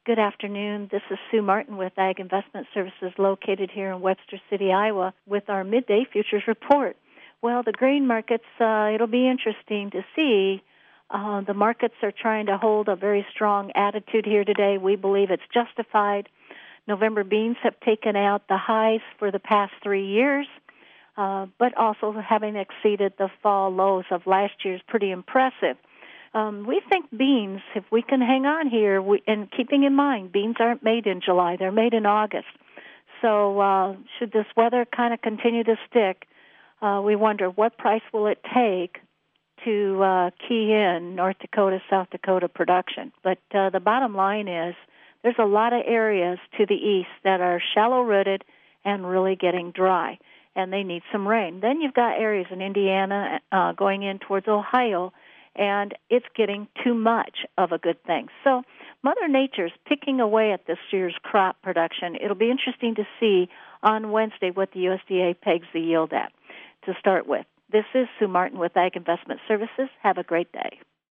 Good afternoon. This is Sue Martin with Ag Investment Services located here in Webster City, Iowa, with our midday futures report. Well, the grain markets, it'll be interesting to see. The markets are trying to hold a very strong attitude here today. We believe it's justified. November beans have taken out the highs for the past 3 years, but also having exceeded the fall lows of last year is pretty impressive. We think beans, if we can hang on here, and keeping in mind, beans aren't made in July, they're made in August. So should this weather kind of continue to stick, we wonder what price will it take to key in North Dakota, South Dakota production. But the bottom line is there's a lot of areas to the east that are shallow-rooted and really getting dry, and they need some rain. Then you've got areas in Indiana going in towards Ohio, and it's getting too much of a good thing. So Mother Nature's picking away at this year's crop production. It'll be interesting to see on Wednesday what the USDA pegs the yield at to start with. This is Sue Martin with Ag Investment Services. Have a great day.